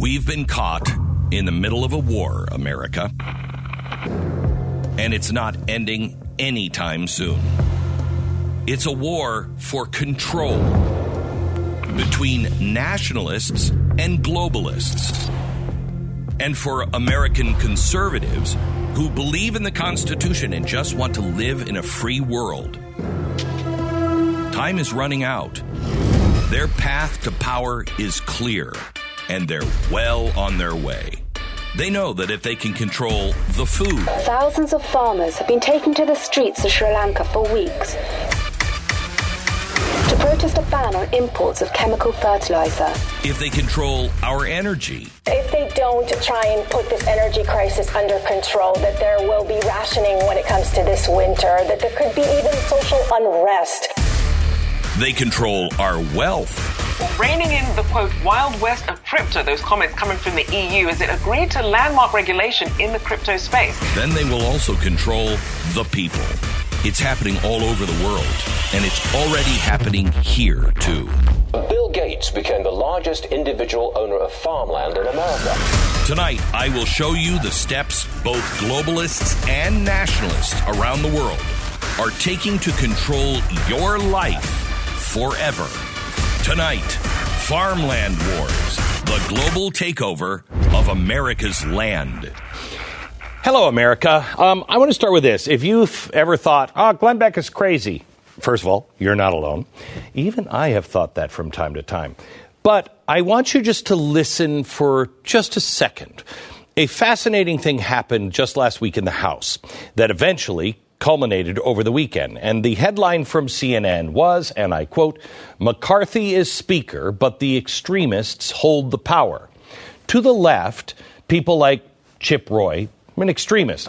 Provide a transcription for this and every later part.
We've been caught in the middle of a war, America, and it's not ending anytime soon. It's a war for control between nationalists and globalists, and for American conservatives who believe in the Constitution and just want to live in a free world. Time is running out. Their path to power is clear, and they're well on their way. They know that if they can control the food... Thousands of farmers have been taken to the streets of Sri Lanka for weeks to protest a ban on imports of chemical fertilizer. If they control our energy... If they don't try and put this energy crisis under control, that there will be rationing when it comes to this winter, that there could be even social unrest. They control our wealth. Reining in the, quote, Wild West of crypto, those comments coming from the EU, as it agreed to landmark regulation in the crypto space. Then they will also control the people. It's happening all over the world, and it's already happening here, too. Bill Gates became the largest individual owner of farmland in America. Tonight, I will show you the steps both globalists and nationalists around the world are taking to control your life forever. Tonight, Farmland Wars, the global takeover of America's land. Hello, America. I want to start with this. If you've ever thought, Glenn Beck is crazy, first of all, you're not alone. Even I have thought that from time to time. But I want you just to listen for just a second. A fascinating thing happened just last week in the House that eventually culminated over the weekend. And the headline from CNN was, and I quote, "McCarthy is Speaker, but the extremists hold the power." To the left, people like Chip Roy, I'm an extremist.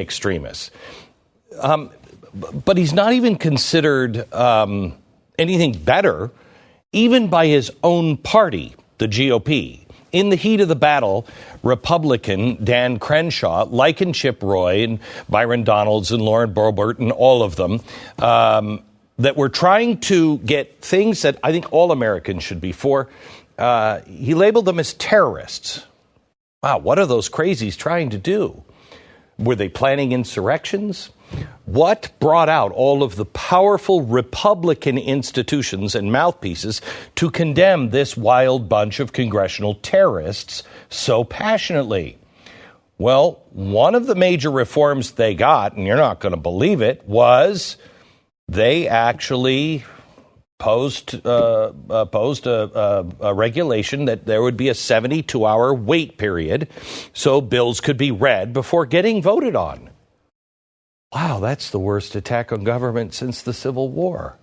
But he's not even considered anything better, even by his own party, the GOP. In the heat of the battle, Republican Dan Crenshaw likened Chip Roy and Byron Donalds and Lauren Boebert and all of them that were trying to get things that I think all Americans should be for. He labeled them as terrorists. Wow, what are those crazies trying to do? Were they planning insurrections? What brought out all of the powerful Republican institutions and mouthpieces to condemn this wild bunch of congressional terrorists so passionately? Well, one of the major reforms they got, and you're not going to believe it, was they actually posed a regulation that there would be a 72-hour wait period so bills could be read before getting voted on. Wow, that's the worst attack on government since the Civil War.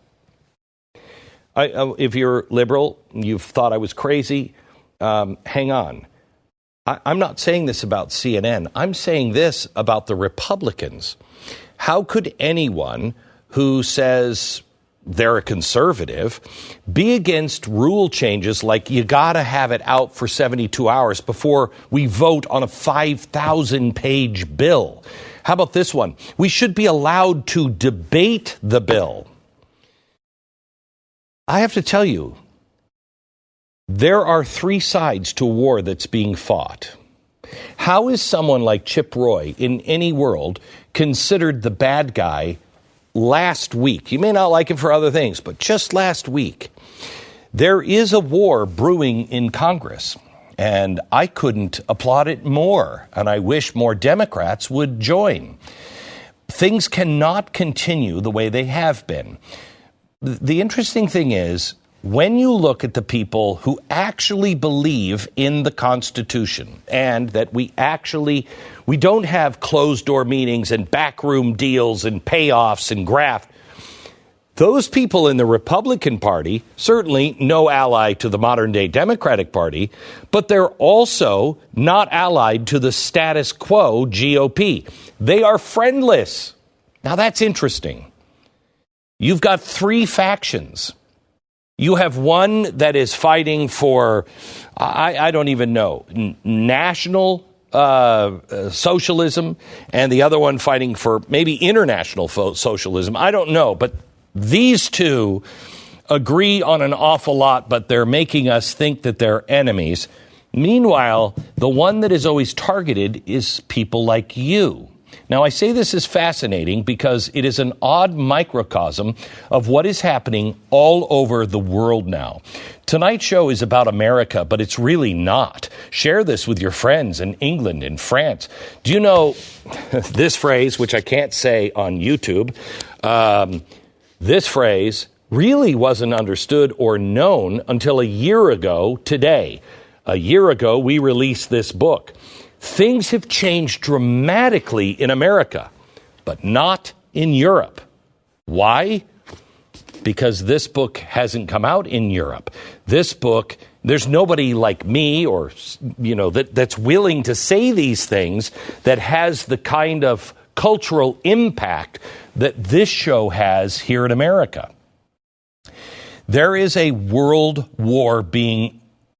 If you're liberal, you've thought I was crazy, hang on. I'm not saying this about CNN. I'm saying this about the Republicans. How could anyone who says they're a conservative be against rule changes like you got to have it out for 72 hours before we vote on a 5,000-page bill? How about this one? We should be allowed to debate the bill. I have to tell you, there are three sides to a war that's being fought. How is someone like Chip Roy in any world considered the bad guy last week? You may not like him for other things, but just last week, there is a war brewing in Congress. And I couldn't applaud it more, and I wish more Democrats would join. Things cannot continue the way they have been. The interesting thing is, when you look at the people who actually believe in the Constitution and that we don't have closed-door meetings and backroom deals and payoffs and graft, those people in the Republican Party, certainly no ally to the modern-day Democratic Party, but they're also not allied to the status quo GOP. They are friendless. Now, that's interesting. You've got three factions. You have one that is fighting for, I don't even know, national socialism, and the other one fighting for maybe international socialism. I don't know, but these two agree on an awful lot, but they're making us think that they're enemies. Meanwhile, the one that is always targeted is people like you. Now, I say this is fascinating because it is an odd microcosm of what is happening all over the world now. Tonight's show is about America, but it's really not. Share this with your friends in England and France. Do you know this phrase, which I can't say on YouTube? This phrase really wasn't understood or known until a year ago today. A year ago, we released this book. Things have changed dramatically in America, but not in Europe. Why? Because this book hasn't come out in Europe. This book, there's nobody like me or, that's willing to say these things that has the kind of cultural impact that this show has here in America. There is a world war being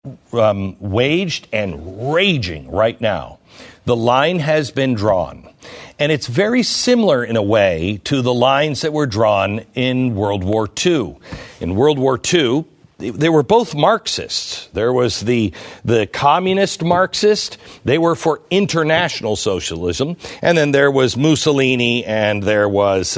waged and raging right now. The line has been drawn, and it's very similar in a way to the lines that were drawn in World War II. In World War II, they were both Marxists. There was the communist Marxist. They were for international socialism, and then there was Mussolini, and there was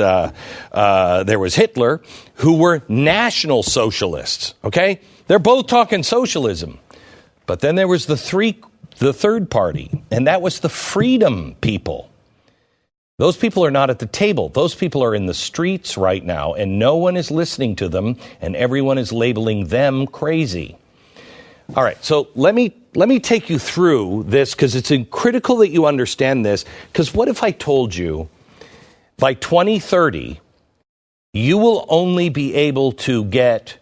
Hitler, who were national socialists. Okay, they're both talking socialism. But then there was the third party, and that was the freedom people. Those people are not at the table. Those people are in the streets right now, and no one is listening to them, and everyone is labeling them crazy. All right, so let me take you through this, because it's critical that you understand this, because what if I told you by 2030, you will only be able to get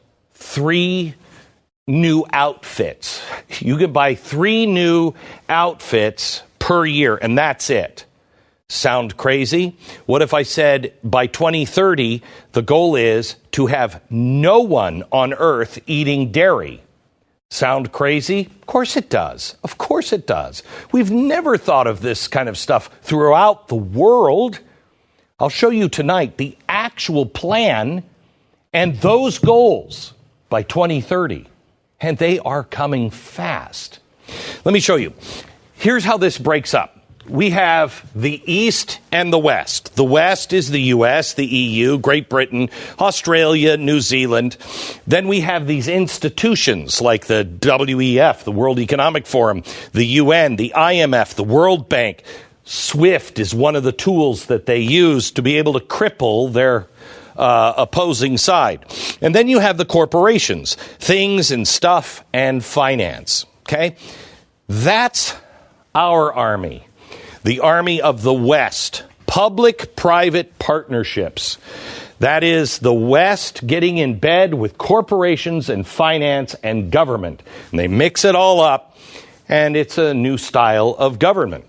3 new outfits. You can buy 3 new outfits per year, and that's it. Sound crazy? What if I said by 2030, the goal is to have no one on earth eating dairy? Sound crazy? Of course it does. Of course it does. We've never thought of this kind of stuff throughout the world. I'll show you tonight the actual plan and those goals by 2030. And they are coming fast. Let me show you. Here's how this breaks up. We have the East and the West. The West is the U.S., the EU, Great Britain, Australia, New Zealand. Then we have these institutions like the WEF, the World Economic Forum, the UN, the IMF, the World Bank. SWIFT is one of the tools that they use to be able to cripple their opposing side. And then you have the corporations, things and stuff and finance. Okay? That's our army. The army of the West. Public-private partnerships. That is the West getting in bed with corporations and finance and government. And they mix it all up, and it's a new style of government.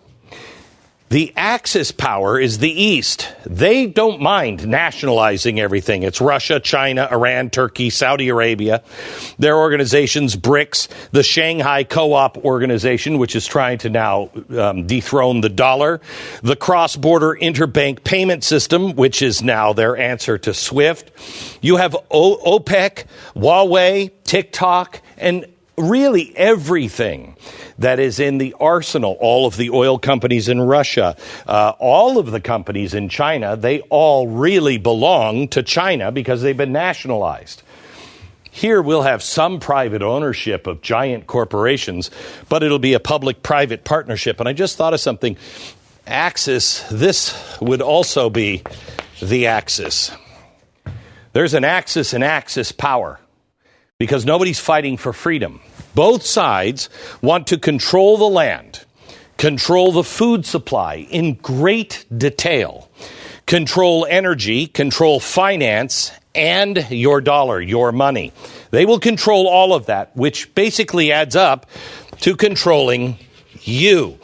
The Axis power is the East. They don't mind nationalizing everything. It's Russia, China, Iran, Turkey, Saudi Arabia. Their organizations, BRICS, the Shanghai Co-op Organization, which is trying to now dethrone the dollar, the cross-border interbank payment system, which is now their answer to SWIFT. You have OPEC, Huawei, TikTok, and really everything that is in the arsenal, all of the oil companies in Russia, all of the companies in China, they all really belong to China because they've been nationalized. Here we'll have some private ownership of giant corporations, but it'll be a public-private partnership. And I just thought of something. Axis, this would also be the Axis. There's an Axis and Axis power, because nobody's fighting for freedom. Both sides want to control the land, control the food supply in great detail, control energy, control finance, and your dollar, your money. They will control all of that, which basically adds up to controlling you.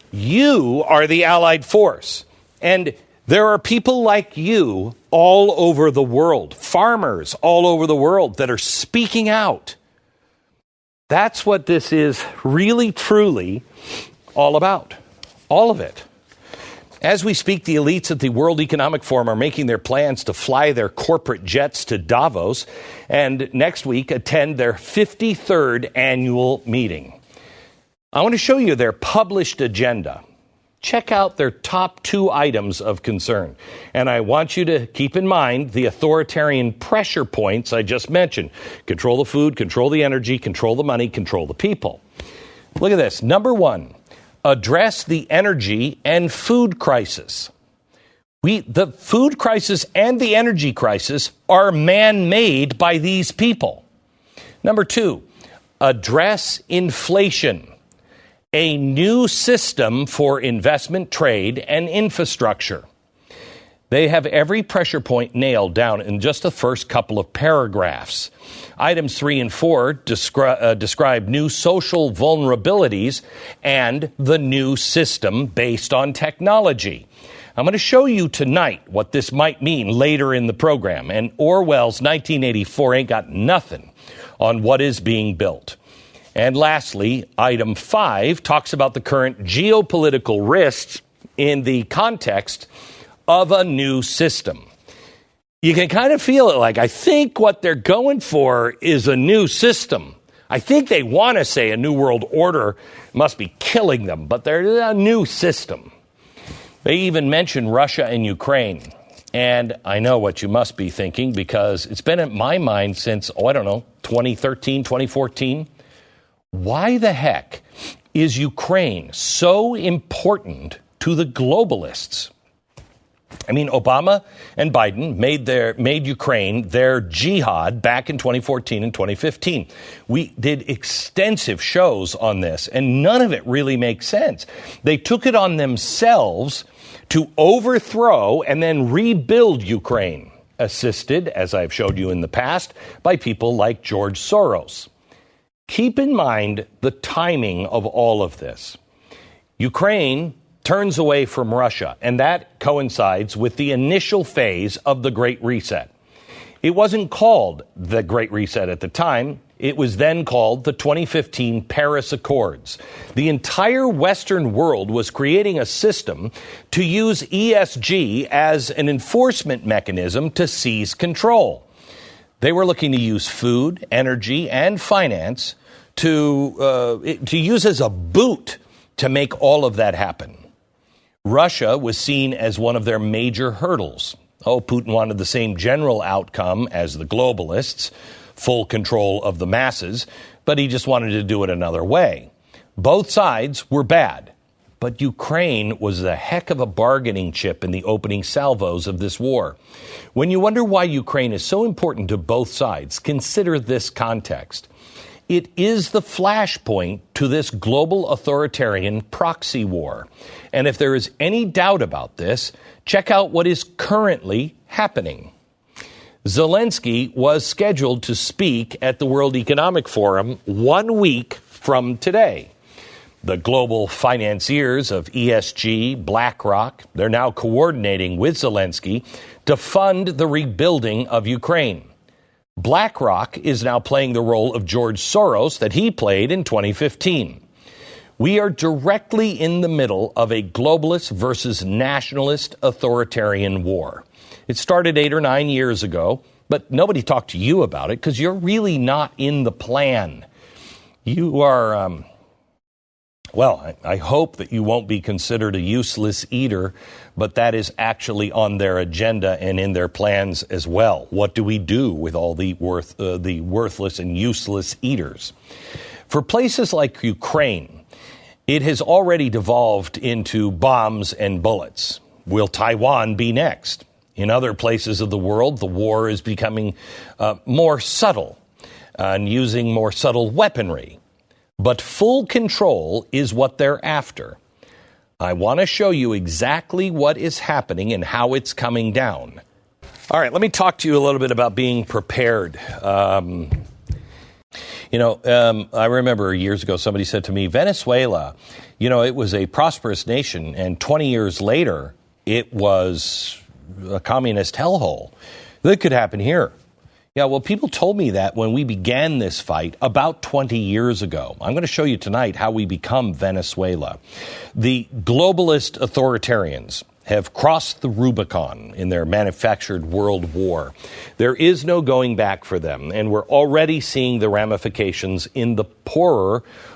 You are the allied force. And there are people like you all over the world, farmers all over the world that are speaking out. That's what this is really, truly all about. All of it. As we speak, the elites at the World Economic Forum are making their plans to fly their corporate jets to Davos and next week attend their 53rd annual meeting. I want to show you their published agenda. Check out their top 2 items of concern. And I want you to keep in mind the authoritarian pressure points I just mentioned. Control the food, control the energy, control the money, control the people. Look at this. Number 1, address the energy and food crisis. The food crisis and the energy crisis are man-made by these people. Number 2, address inflation. A new system for investment, trade, and infrastructure. They have every pressure point nailed down in just the first couple of paragraphs. Items 3 and 4 describe new social vulnerabilities and the new system based on technology. I'm going to show you tonight what this might mean later in the program. And Orwell's 1984 ain't got nothing on what is being built. And lastly, item 5 talks about the current geopolitical risks in the context of a new system. You can kind of feel it like, I think what they're going for is a new system. I think they want to say a new world order must be killing them, but there's a new system. They even mention Russia and Ukraine. And I know what you must be thinking, because it's been in my mind since, 2013, 2014. Why the heck is Ukraine so important to the globalists? I mean, Obama and Biden made Ukraine their jihad back in 2014 and 2015. We did extensive shows on this, and none of it really makes sense. They took it on themselves to overthrow and then rebuild Ukraine, assisted, as I've showed you in the past, by people like George Soros. Keep in mind the timing of all of this. Ukraine turns away from Russia, and that coincides with the initial phase of the Great Reset. It wasn't called the Great Reset at the time. It was then called the 2015 Paris Accords. The entire Western world was creating a system to use ESG as an enforcement mechanism to seize control. They were looking to use food, energy, and finance to use as a boot to make all of that happen. Russia was seen as one of their major hurdles. Putin wanted the same general outcome as the globalists, full control of the masses, but he just wanted to do it another way. Both sides were bad, but Ukraine was a heck of a bargaining chip in the opening salvos of this war. When you wonder why Ukraine is so important to both sides, consider this context. It is the flashpoint to this global authoritarian proxy war. And if there is any doubt about this, check out what is currently happening. Zelensky was scheduled to speak at the World Economic Forum 1 week from today. The global financiers of ESG, BlackRock, they're now coordinating with Zelensky to fund the rebuilding of Ukraine. BlackRock is now playing the role of George Soros that he played in 2015. We are directly in the middle of a globalist versus nationalist authoritarian war. It started 8 or 9 years ago, but nobody talked to you about it because you're really not in the plan. You are, I hope that you won't be considered a useless eater, but that is actually on their agenda and in their plans as well. What do we do with all the worthless and useless eaters? For places like Ukraine, it has already devolved into bombs and bullets. Will Taiwan be next? In other places of the world, the war is becoming more subtle and using more subtle weaponry. But full control is what they're after. I want to show you exactly what is happening and how it's coming down. All right, let me talk to you a little bit about being prepared. I remember years ago somebody said to me, Venezuela, it was a prosperous nation, and 20 years later, it was a communist hellhole. That could happen here. Yeah, well, people told me that when we began this fight about 20 years ago. I'm going to show you tonight how we become Venezuela. The globalist authoritarians have crossed the Rubicon in their manufactured world war. There is no going back for them, and we're already seeing the ramifications in the poorer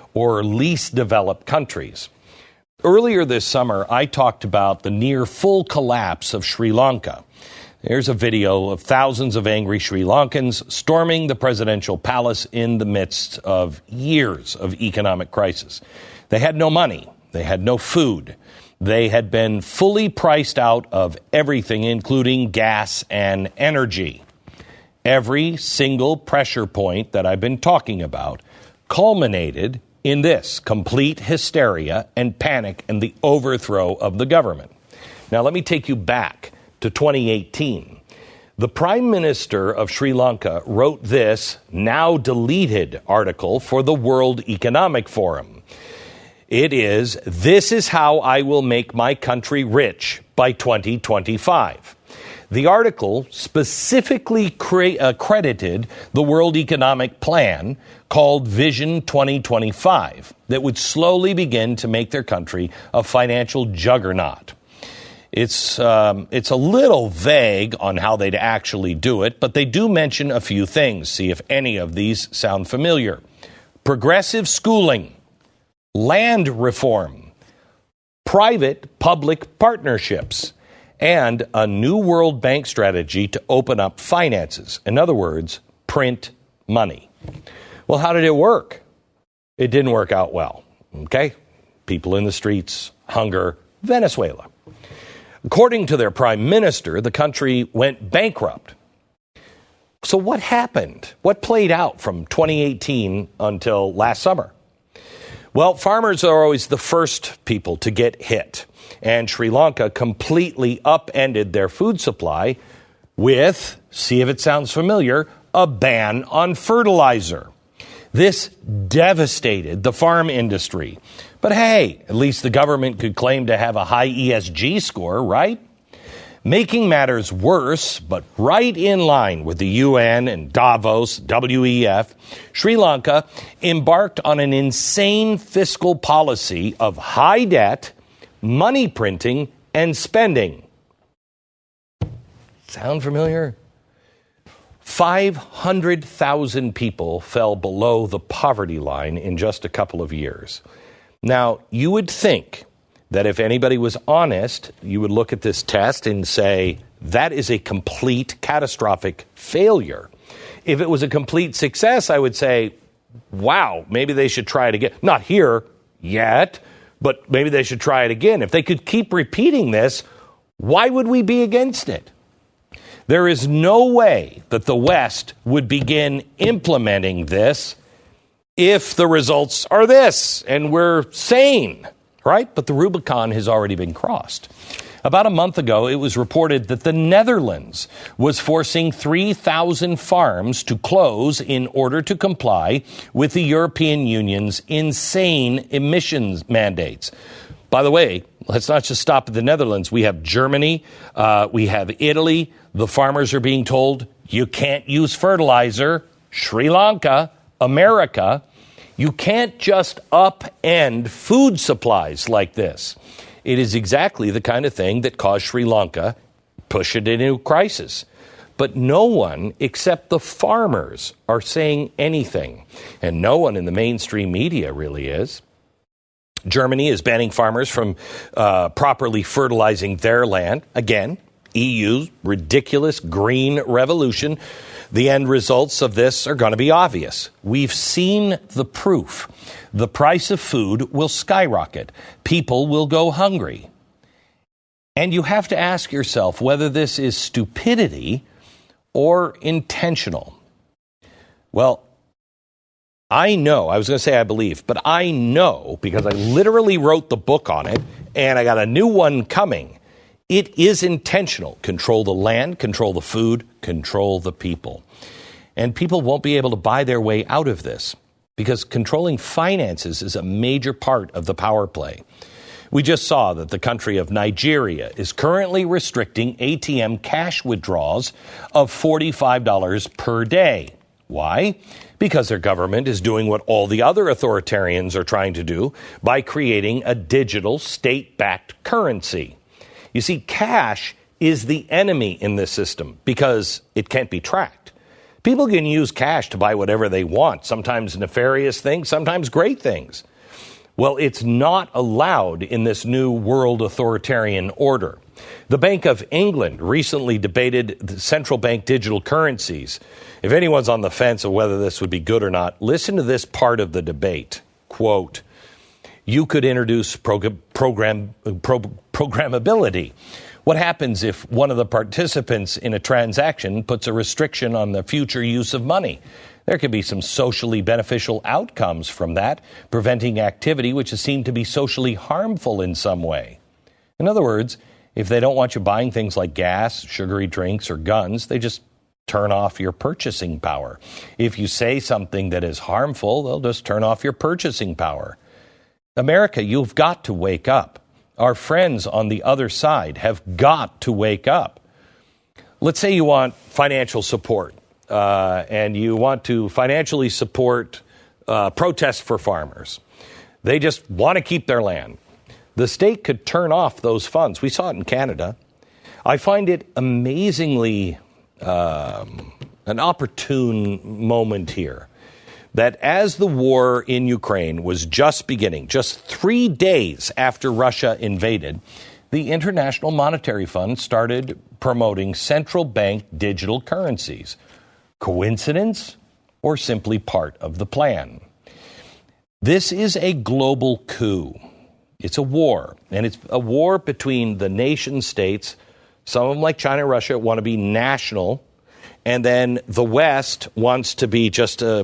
or least developed countries. Earlier this summer, I talked about the near full collapse of Sri Lanka. There's a video of thousands of angry Sri Lankans storming the presidential palace in the midst of years of economic crisis. They had no money. They had no food. They had been fully priced out of everything, including gas and energy. Every single pressure point that I've been talking about culminated in this complete hysteria and panic and the overthrow of the government. Now, let me take you back to 2018. The Prime Minister of Sri Lanka wrote this now deleted article for the World Economic Forum. It is, "This is how I will make my country rich by 2025. The article specifically credited the World Economic Plan called Vision 2025 that would slowly begin to make their country a financial juggernaut. It's a little vague on how they'd actually do it, but they do mention a few things. See if any of these sound familiar. Progressive schooling, land reform, private-public partnerships, and a new World Bank strategy to open up finances. In other words, print money. Well, how did it work? It didn't work out well. Okay? People in the streets, hunger, Venezuela. According to their prime minister, the country went bankrupt. So what happened? What played out from 2018 until last summer? Well, farmers are always the first people to get hit. And Sri Lanka completely upended their food supply with, see if it sounds familiar, a ban on fertilizer. This devastated the farm industry. But hey, at least the government could claim to have a high ESG score, right? Making matters worse, but right in line with the UN and Davos, WEF, Sri Lanka embarked on an insane fiscal policy of high debt, money printing, and spending. Sound familiar? 500,000 people fell below the poverty line in just a couple of years. Now, you would think that if anybody was honest, you would look at this test and say, that is a complete catastrophic failure. If it was a complete success, I would say, wow, maybe they should try it again. Not here yet, but maybe they should try it again. If they could keep repeating this, why would we be against it? There is no way that the West would begin implementing this if the results are this, and we're sane, right? But the Rubicon has already been crossed. About a month ago, it was reported that the Netherlands was forcing 3,000 farms to close in order to comply with the European Union's insane emissions mandates. By the way, let's not just stop at the Netherlands. We have Germany, we have Italy. The farmers are being told, you can't use fertilizer. Sri Lanka, America. You can't just upend food supplies like this. It is exactly the kind of thing that caused Sri Lanka push it into crisis. But no one except the farmers are saying anything. And no one in the mainstream media really is. Germany is banning farmers from properly fertilizing their land. Again, EU's ridiculous green revolution. The end results of this are going to be obvious. We've seen the proof. The price of food will skyrocket. People will go hungry. And you have to ask yourself whether this is stupidity or intentional. Well, I know, I was going to say I believe, but I know because I literally wrote the book on it and I got a new one coming. It is intentional. Control the land, control the food, control the people. And people won't be able to buy their way out of this because controlling finances is a major part of the power play. We just saw that the country of Nigeria is currently restricting ATM cash withdrawals of $45 per day. Why? Because their government is doing what all the other authoritarians are trying to do by creating a digital state-backed currency. You see, cash is the enemy in this system because it can't be tracked. People can use cash to buy whatever they want, sometimes nefarious things, sometimes great things. Well, it's not allowed in this new world authoritarian order. The Bank of England recently debated the central bank digital currencies. If anyone's on the fence of whether this would be good or not, listen to this part of the debate. Quote, you could introduce programmability. What happens if one of the participants in a transaction puts a restriction on the future use of money? There could be some socially beneficial outcomes from that, preventing activity which is seen to be socially harmful in some way. In other words, if they don't want you buying things like gas, sugary drinks, or guns, they just turn off your purchasing power. If you say something that is harmful, they'll just turn off your purchasing power. America, you've got to wake up. Our friends on the other side have got to wake up. Let's say you want financial support. And you want to financially support protests for farmers. They just want to keep their land. The state could turn off those funds. We saw it in Canada. I find it amazingly an opportune moment here that as the war in Ukraine was just beginning, just 3 days after Russia invaded, the International Monetary Fund started promoting central bank digital currencies. Coincidence or simply part of the plan? This is a global coup. It's a war, and it's a war between the nation states. Some of them, like China and Russia, want to be national, and then the West wants to be just the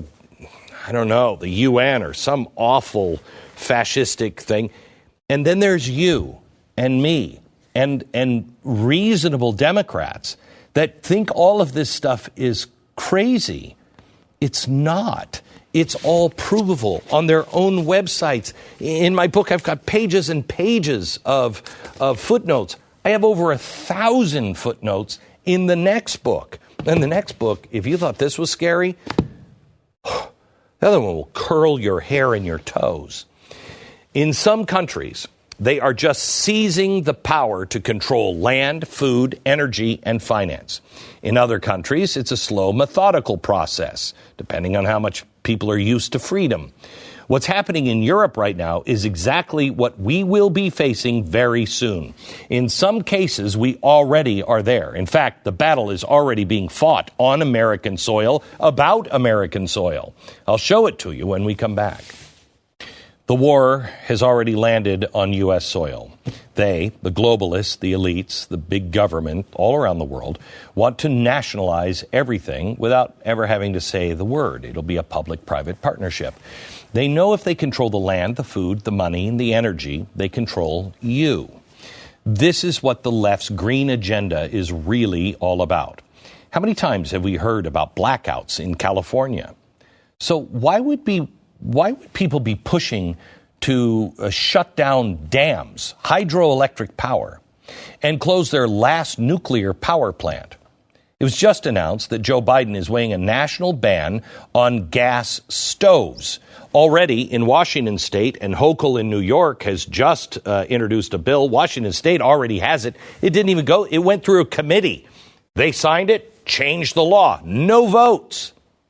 UN or some awful fascistic thing. And then there's you and me and reasonable Democrats that think all of this stuff is crazy. It's not. It's all provable on their own websites. In my book, I've got pages and pages of footnotes. I have over 1,000 footnotes in the next book. And the next book, if you thought this was scary, the other one will curl your hair and your toes. In some countries, they are just seizing the power to control land, food, energy, and finance. In other countries, it's a slow, methodical process, depending on how much people are used to freedom. What's happening in Europe right now is exactly what we will be facing very soon. In some cases, we already are there. In fact, the battle is already being fought on American soil, about American soil. I'll show it to you when we come back. The war has already landed on U.S. soil. They, the globalists, the elites, the big government all around the world, want to nationalize everything without ever having to say the word. It'll be a public-private partnership. They know if they control the land, the food, the money, and the energy, they control you. This is what the left's green agenda is really all about. How many times have we heard about blackouts in California? So why would people be pushing to shut down dams, hydroelectric power, and close their last nuclear power plant? It was just announced that Joe Biden is weighing a national ban on gas stoves. Already in Washington State, and Hochul in New York has just introduced a bill. Washington State already has it. It didn't even go. It went through a committee. They signed it, changed the law. No votes.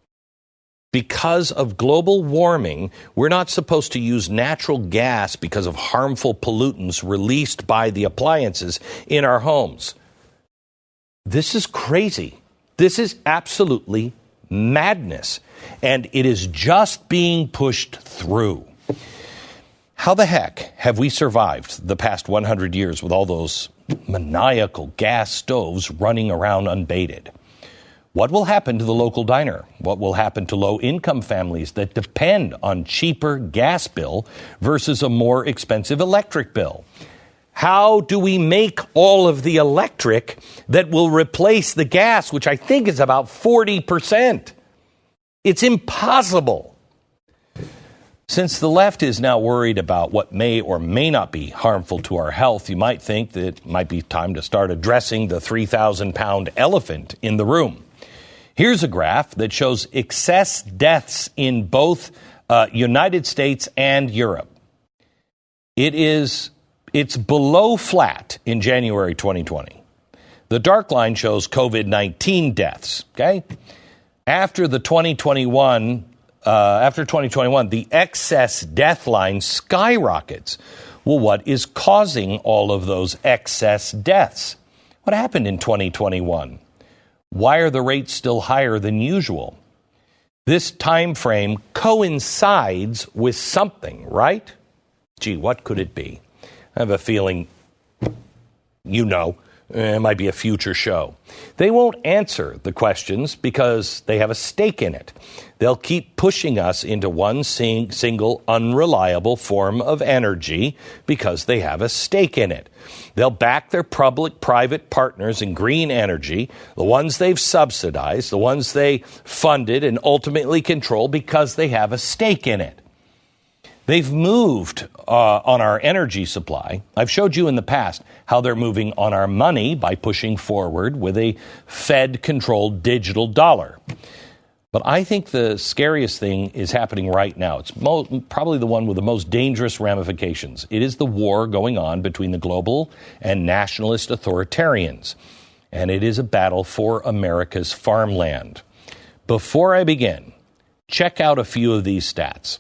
Because of global warming, we're not supposed to use natural gas because of harmful pollutants released by the appliances in our homes. This is crazy. This is absolutely madness. And it is just being pushed through. How the heck have we survived the past 100 years with all those maniacal gas stoves running around unbaited? What will happen to the local diner? What will happen to low-income families that depend on cheaper gas bill versus a more expensive electric bill? How do we make all of the electric that will replace the gas, which I think is about 40%? It's impossible. Since the left is now worried about what may or may not be harmful to our health, you might think that it might be time to start addressing the 3,000-pound elephant in the room. Here's a graph that shows excess deaths in both United States and Europe. It's below flat in January 2020. The dark line shows COVID-19 deaths, okay? After 2021, the excess death line skyrockets. Well, what is causing all of those excess deaths? What happened in 2021? Why are the rates still higher than usual? This time frame coincides with something, right? Gee, what could it be? I have a feeling it might be a future show. They won't answer the questions because they have a stake in it. They'll keep pushing us into one single unreliable form of energy because they have a stake in it. They'll back their public-private partners in green energy, the ones they've subsidized, the ones they funded and ultimately control because they have a stake in it. They've moved on our energy supply. I've showed you in the past how they're moving on our money by pushing forward with a Fed-controlled digital dollar. But I think the scariest thing is happening right now. It's probably the one with the most dangerous ramifications. It is the war going on between the global and nationalist authoritarians. And it is a battle for America's farmland. Before I begin, check out a few of these stats.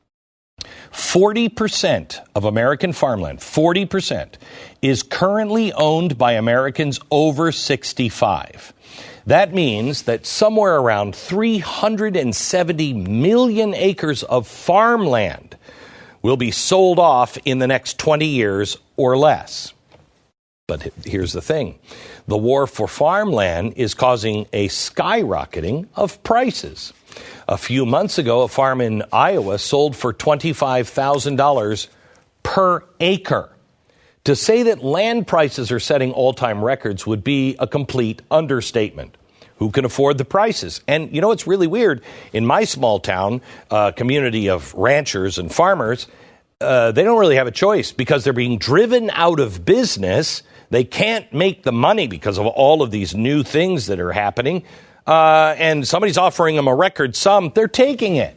40% of American farmland, 40%, is currently owned by Americans over 65. That means that somewhere around 370 million acres of farmland will be sold off in the next 20 years or less. But here's the thing. The war for farmland is causing a skyrocketing of prices. A few months ago, a farm in Iowa sold for $25,000 per acre. To say that land prices are setting all-time records would be a complete understatement. Who can afford the prices? And you know what's really weird? In my small town community of ranchers and farmers, they don't really have a choice because they're being driven out of business. They can't make the money because of all of these new things that are happening. And somebody's offering them a record sum, they're taking it.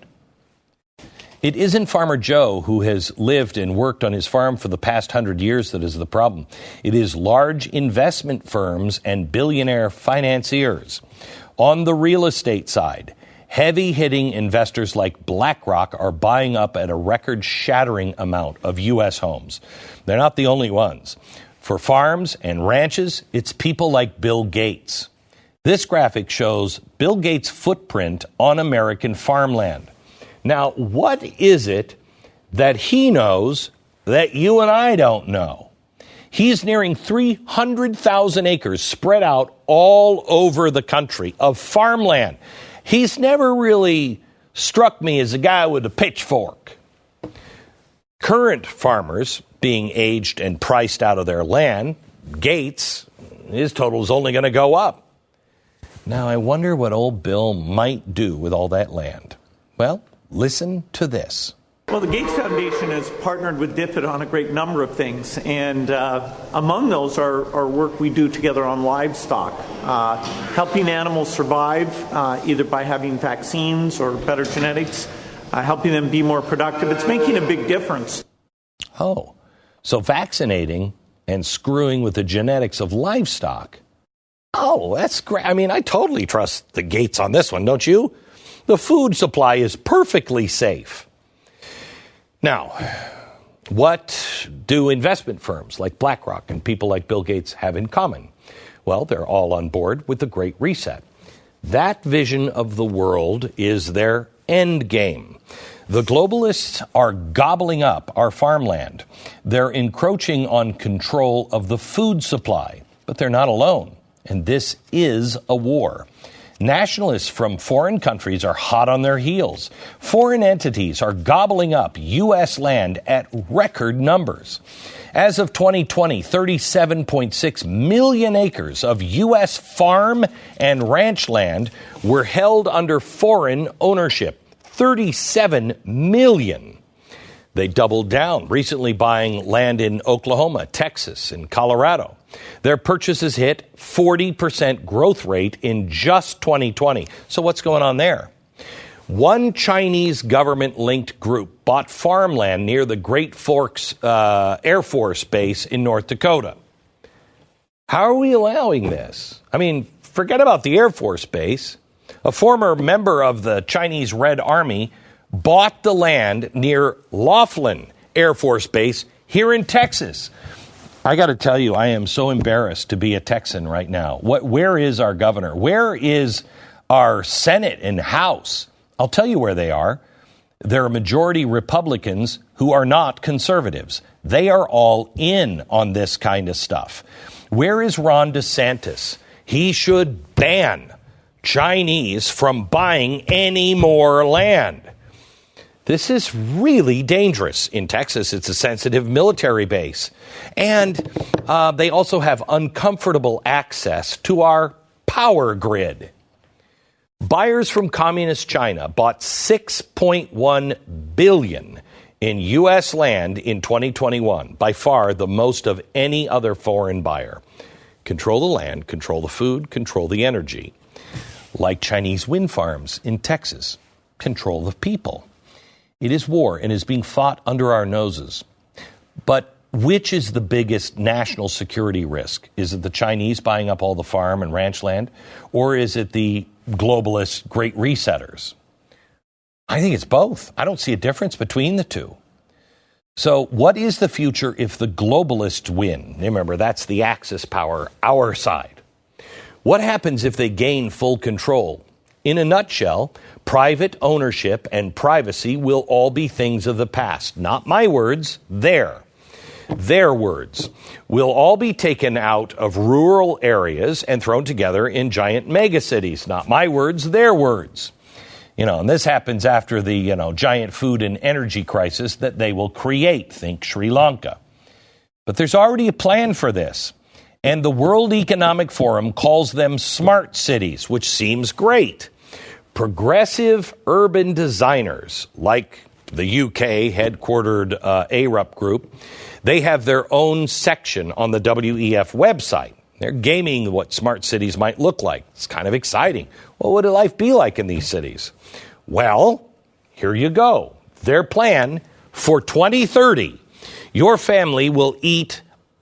It isn't Farmer Joe who has lived and worked on his farm for the past 100 years that is the problem. It is large investment firms and billionaire financiers. On the real estate side, heavy-hitting investors like BlackRock are buying up at a record-shattering amount of U.S. homes. They're not the only ones. For farms and ranches, it's people like Bill Gates. This graphic shows Bill Gates' footprint on American farmland. Now, what is it that he knows that you and I don't know? He's nearing 300,000 acres spread out all over the country of farmland. He's never really struck me as a guy with a pitchfork. Current farmers being aged and priced out of their land, Gates, his total is only going to go up. Now, I wonder what old Bill might do with all that land. Well, listen to this. Well, the Gates Foundation has partnered with DFID on a great number of things, and among those are work we do together on livestock, helping animals survive either by having vaccines or better genetics, helping them be more productive. It's making a big difference. Oh, so vaccinating and screwing with the genetics of livestock. Oh, that's great. I mean, I totally trust the Gates on this one, don't you? The food supply is perfectly safe. Now, what do investment firms like BlackRock and people like Bill Gates have in common? Well, they're all on board with the Great Reset. That vision of the world is their end game. The globalists are gobbling up our farmland. They're encroaching on control of the food supply, but they're not alone. And this is a war. Nationalists from foreign countries are hot on their heels. Foreign entities are gobbling up U.S. land at record numbers. As of 2020, 37.6 million acres of U.S. farm and ranch land were held under foreign ownership. 37 million. They doubled down, recently buying land in Oklahoma, Texas, and Colorado. Their purchases hit 40% growth rate in just 2020. So what's going on there? One Chinese government-linked group bought farmland near the Great Forks Air Force Base in North Dakota. How are we allowing this? I mean, forget about the Air Force Base. A former member of the Chinese Red Army bought the land near Laughlin Air Force Base here in Texas. I got to tell you, I am so embarrassed to be a Texan right now. Where is our governor? Where is our Senate and House? I'll tell you where they are. They're majority Republicans who are not conservatives. They are all in on this kind of stuff. Where is Ron DeSantis? He should ban Chinese from buying any more land. This is really dangerous. In Texas, it's a sensitive military base. And they also have uncomfortable access to our power grid. Buyers from communist China bought $6.1 billion in U.S. land in 2021, by far the most of any other foreign buyer. Control the land, control the food, control the energy. Like Chinese wind farms in Texas, control the people. It is war and is being fought under our noses. But which is the biggest national security risk? Is it the Chinese buying up all the farm and ranch land? Or is it the globalist great resetters? I think it's both. I don't see a difference between the two. So what is the future if the globalists win? Remember, that's the Axis power, our side. What happens if they gain full control? In a nutshell, private ownership and privacy will all be things of the past. Not my words, their words. Will all be taken out of rural areas and thrown together in giant megacities. Not my words, their words. And this happens after the, giant food and energy crisis that they will create. Think Sri Lanka. But there's already a plan for this. And the World Economic Forum calls them smart cities, which seems great. Progressive urban designers, like the UK headquartered Arup Group, they have their own section on the WEF website. They're gaming what smart cities might look like. It's kind of exciting. What would life be like in these cities? Well, here you go. Their plan for 2030, your family will eat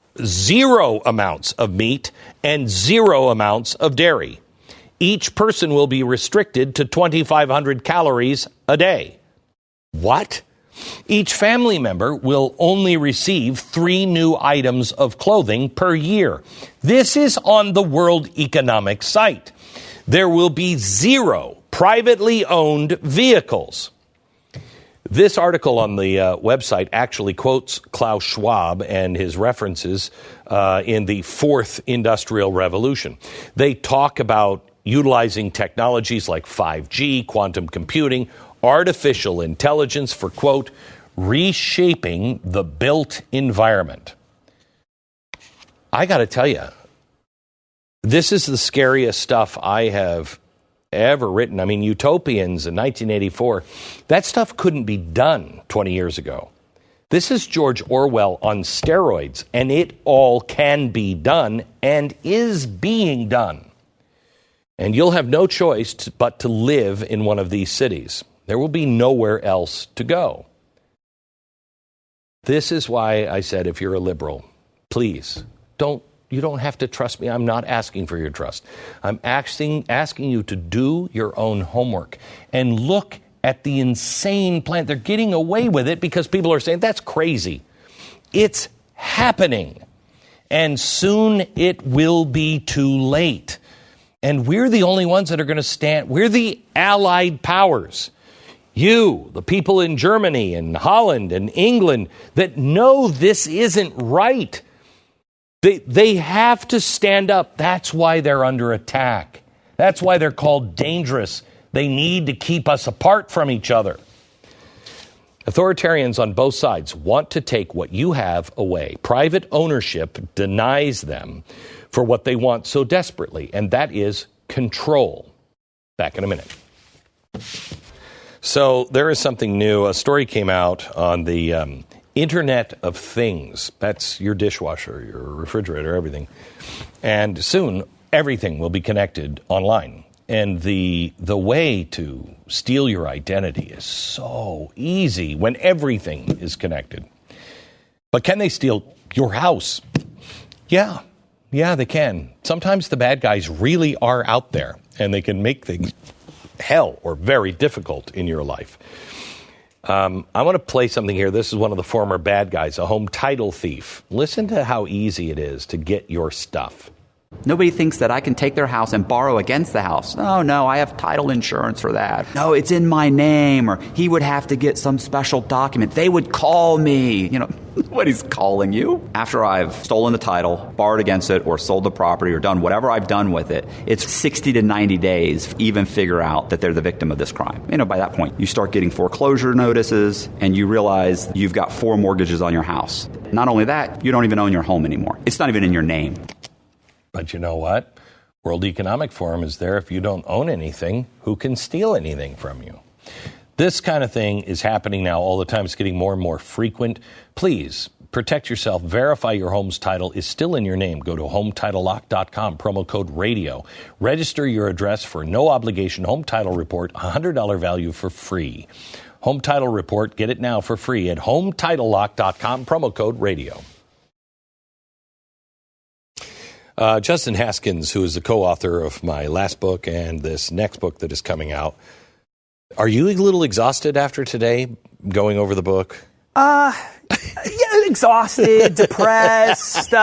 0 amounts of meat and 0 amounts of dairy. Each person will be restricted to 2,500 calories a day. What? Each family member will only receive 3 new items of clothing per year. This is on the World Economic site. There will be 0 privately owned vehicles. This article on the website actually quotes Klaus Schwab and his references in the 4th Industrial Revolution. They talk about utilizing technologies like 5G, quantum computing, artificial intelligence for, quote, reshaping the built environment. I got to tell you, this is the scariest stuff I have ever written. I mean, Utopians in 1984, that stuff couldn't be done 20 years ago. This is George Orwell on steroids, and it all can be done and is being done. And you'll have no choice but to live in one of these cities. There will be nowhere else to go. This is why I said, if you're a liberal, please, you don't have to trust me. I'm not asking for your trust. I'm asking you to do your own homework and look at the insane plan. They're getting away with it because people are saying, that's crazy. It's happening. And soon it will be too late. And we're the only ones that are going to stand. We're the allied powers. You, the people in Germany and Holland and England that know this isn't right. They have to stand up. That's why they're under attack. That's why they're called dangerous. They need to keep us apart from each other. Authoritarians on both sides want to take what you have away. Private ownership denies them for what they want so desperately, and that is control. Back in a minute. So there is something new. A story came out on the Internet of Things. That's your dishwasher, your refrigerator, everything. And soon, everything will be connected online. And the way to steal your identity is so easy when everything is connected. But can they steal your house? Yeah, they can. Sometimes the bad guys really are out there, and they can make things hell or very difficult in your life. I want to play something here. This is one of the former bad guys, a home title thief. Listen to how easy it is to get your stuff. Nobody thinks that I can take their house and borrow against the house. No, I have title insurance for that. No, it's in my name, or he would have to get some special document. They would call me. Nobody's calling you. After I've stolen the title, borrowed against it, or sold the property, or done whatever I've done with it, it's 60 to 90 days to even figure out that they're the victim of this crime. By that point, you start getting foreclosure notices, and you realize you've got 4 mortgages on your house. Not only that, you don't even own your home anymore. It's not even in your name. But you know what? World Economic Forum is there. If you don't own anything, who can steal anything from you? This kind of thing is happening now all the time. It's getting more and more frequent. Please protect yourself. Verify your home's title is still in your name. Go to HomeTitleLock.com, promo code radio. Register your address for no obligation home title report, $100 value for free. Home Title Report, get it now for free at HomeTitleLock.com, promo code radio. Justin Haskins, who is the co-author of my last book and this next book that is coming out, are you a little exhausted after today going over the book? Yeah, exhausted, depressed.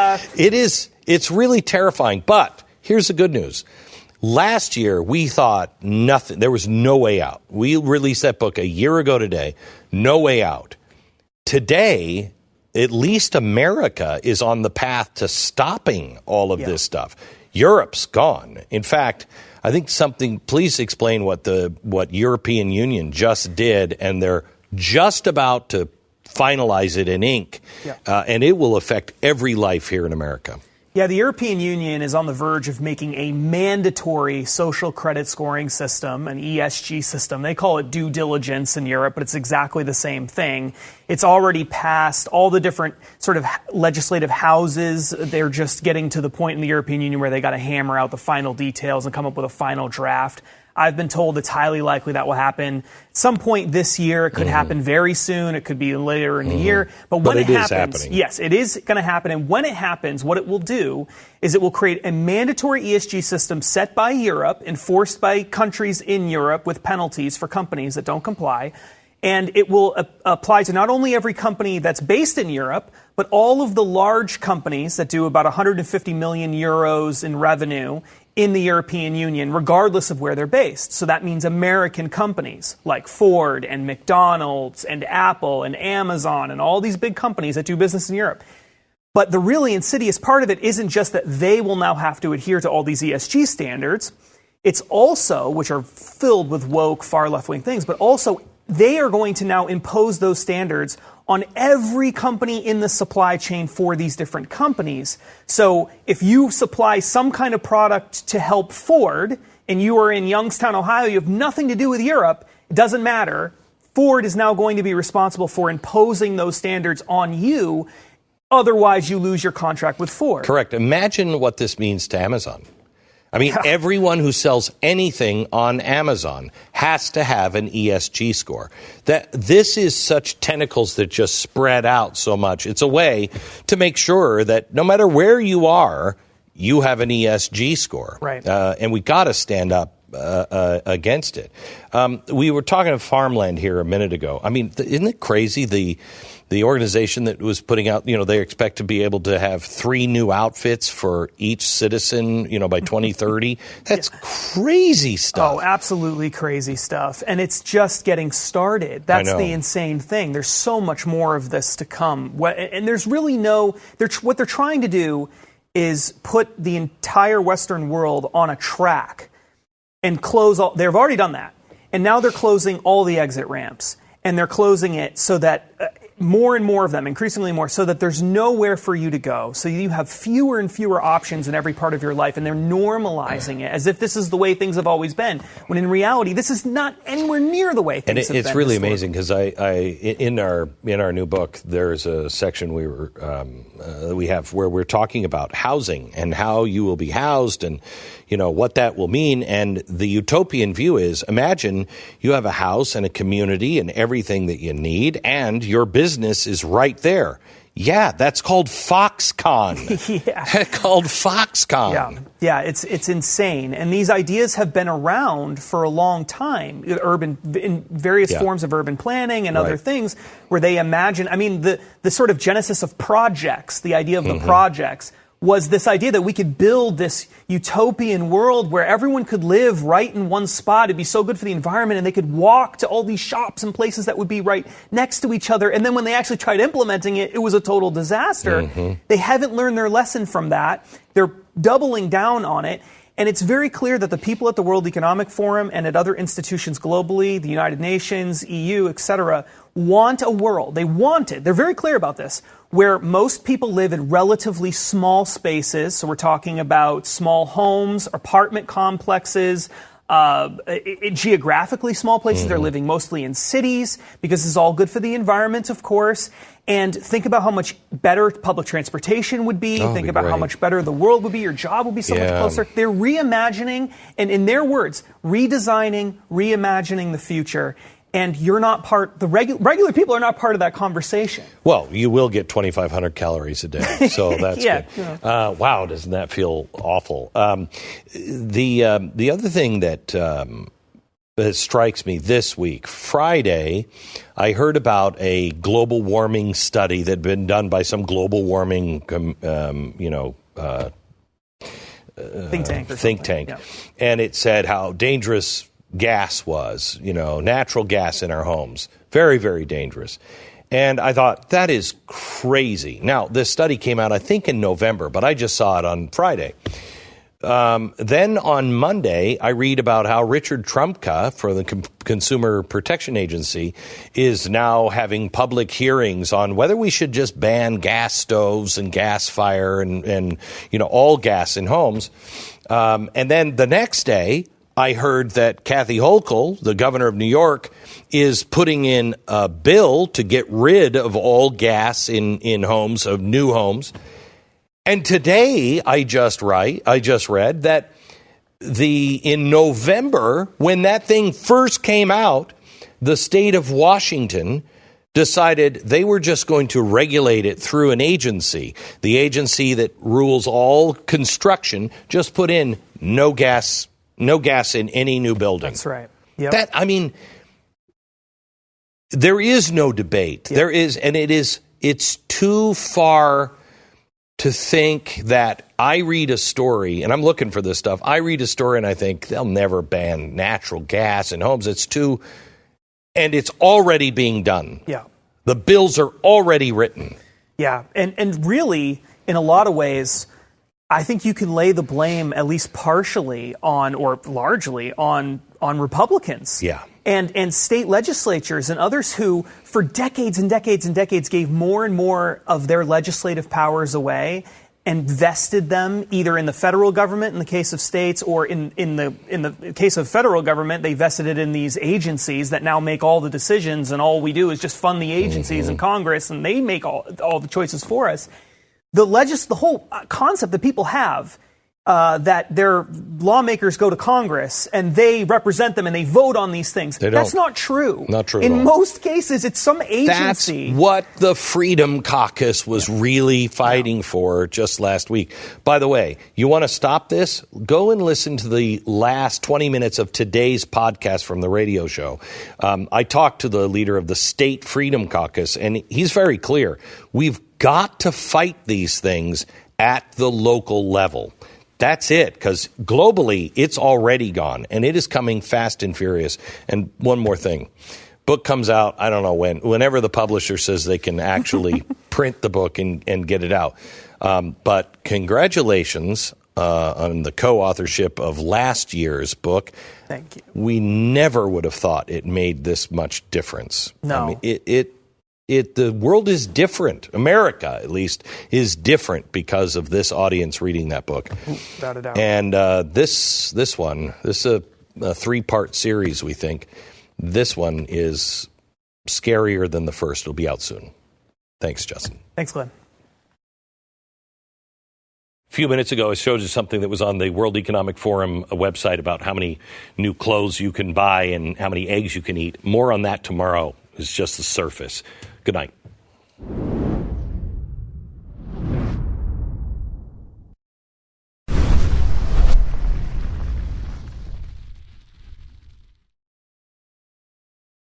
It's really terrifying, but here's the good news. Last year, we thought nothing. There was no way out. We released that book a year ago today. No way out. Today, at least America is on the path to stopping all of this stuff. Europe's gone. In fact, I think please explain what European Union just did, and they're just about to finalize it in ink, and it will affect every life here in America. Yeah, the European Union is on the verge of making a mandatory social credit scoring system, an ESG system. They call it due diligence in Europe, but it's exactly the same thing. It's already passed all the different sort of legislative houses. They're just getting to the point in the European Union where they got to hammer out the final details and come up with a final draft. I've been told it's highly likely that will happen at some point this year. It could happen very soon. It could be later in the year. But when it happens, yes, it is going to happen. And when it happens, what it will do is it will create a mandatory ESG system set by Europe, enforced by countries in Europe with penalties for companies that don't comply. And it will apply to not only every company that's based in Europe, but all of the large companies that do about 150 million euros in revenue in the European Union, regardless of where they're based. So that means American companies like Ford and McDonald's and Apple and Amazon and all these big companies that do business in Europe. But the really insidious part of it isn't just that they will now have to adhere to all these ESG standards. It's also, which are filled with woke, far left-wing things, but also they are going to now impose those standards on every company in the supply chain for these different companies. So if you supply some kind of product to help Ford and you are in Youngstown, Ohio, you have nothing to do with Europe, it doesn't matter. Ford is now going to be responsible for imposing those standards on you. Otherwise, you lose your contract with Ford. Correct. Imagine what this means to Amazon. I mean, everyone who sells anything on Amazon has to have an ESG score. This is such tentacles that just spread out so much. It's a way to make sure that no matter where you are, you have an ESG score. Right. And we got to stand up against it. We were talking of farmland here a minute ago. I mean, isn't it crazy? The organization that was putting out, they expect to be able to have 3 new outfits for each citizen, by 2030. That's crazy stuff. Oh, absolutely crazy stuff. And it's just getting started. That's the insane thing. There's so much more of this to come. And there's really what they're trying to do is put the entire Western world on a track and close all. They've already done that. And now they're closing all the exit ramps. And they're closing it so that more and more of them, increasingly more, so that there's nowhere for you to go. So you have fewer and fewer options in every part of your life, and they're normalizing it as if this is the way things have always been, when in reality, this is not anywhere near the way things have been. And it's really amazing because in our new book, there's a section we have where we're talking about housing and how you will be housed and what that will mean. And the utopian view is, imagine you have a house and a community and everything that you need, and your business is right there. Yeah, that's called Foxconn. Yeah. Called Foxconn. Yeah, it's insane. And these ideas have been around for a long time, in various forms of urban planning and other things, where they imagine, I mean, the sort of genesis of projects, the idea of the projects, was this idea that we could build this utopian world where everyone could live right in one spot. It'd be so good for the environment, and they could walk to all these shops and places that would be right next to each other. And then when they actually tried implementing it, it was a total disaster. They haven't learned their lesson from that. They're doubling down on it. And it's very clear that the people at the World Economic Forum and at other institutions globally, the United Nations, EU, etc., want a world. They want it. They're very clear about this, where most people live in relatively small spaces. So we're talking about small homes, apartment complexes, geographically small places. They're living mostly in cities because this is all good for the environment, of course. And think about how much better public transportation would be. Think about how much better the world would be. Your job would be so much closer. They're reimagining, and in their words, redesigning, reimagining the future. And you're not part, the regular people are not part of that conversation. Well, you will get 2,500 calories a day, so that's good. Yeah. Wow, doesn't that feel awful? The other thing that strikes me this week, Friday, I heard about a global warming study that had been done by some global warming, think tank. Yeah. And it said how dangerous gas was, natural gas in our homes. Very, very dangerous. And I thought, that is crazy. Now, this study came out, I think, in November, but I just saw it on Friday. Then on Monday, I read about how Richard Trumka for the Consumer Protection Agency is now having public hearings on whether we should just ban gas stoves and gas fire and all gas in homes. And then the next day, I heard that Kathy Hochul, the governor of New York, is putting in a bill to get rid of all gas in homes, of new homes. And today, I just read that in November, when that thing first came out, the state of Washington decided they were just going to regulate it through an agency. The agency that rules all construction just put in no gas in any new building. That's right. Yep. There is no debate. Yep. There is, and it's too far to think that I read a story, and I'm looking for this stuff. I read a story and I think they'll never ban natural gas in homes. And it's already being done. Yeah. The bills are already written. Yeah. And really, in a lot of ways, I think you can lay the blame, at least partially on, or largely on Republicans. Yeah. And state legislatures and others who, for decades and decades and decades, gave more and more of their legislative powers away and vested them either in the federal government in the case of states, or in the case of federal government, they vested it in these agencies that now make all the decisions, and all we do is just fund the agencies in Congress, and they make all the choices for us. The whole concept that people have that their lawmakers go to Congress and they represent them and they vote on these things. That's not true. Not true. In most cases, it's some agency. That's what the Freedom Caucus was really fighting for just last week. By the way, you want to stop this? Go and listen to the last 20 minutes of today's podcast from the radio show. I talked to the leader of the State Freedom Caucus, and he's very clear. We've got to fight these things at the local level. That's it, because globally, it's already gone, and it is coming fast and furious. And one more thing. Book comes out, I don't know when, whenever the publisher says they can actually print the book and get it out. But congratulations on the co-authorship of last year's book. Thank you. We never would have thought it made this much difference. No. I mean, the world is different. America, at least, is different because of this audience reading that book. Without a doubt. And this is a 3-part series, we think. This one is scarier than the first. It'll be out soon. Thanks, Justin. Thanks, Glenn. A few minutes ago, I showed you something that was on the World Economic Forum website about how many new clothes you can buy and how many eggs you can eat. More on that tomorrow. Is just the surface. Good night.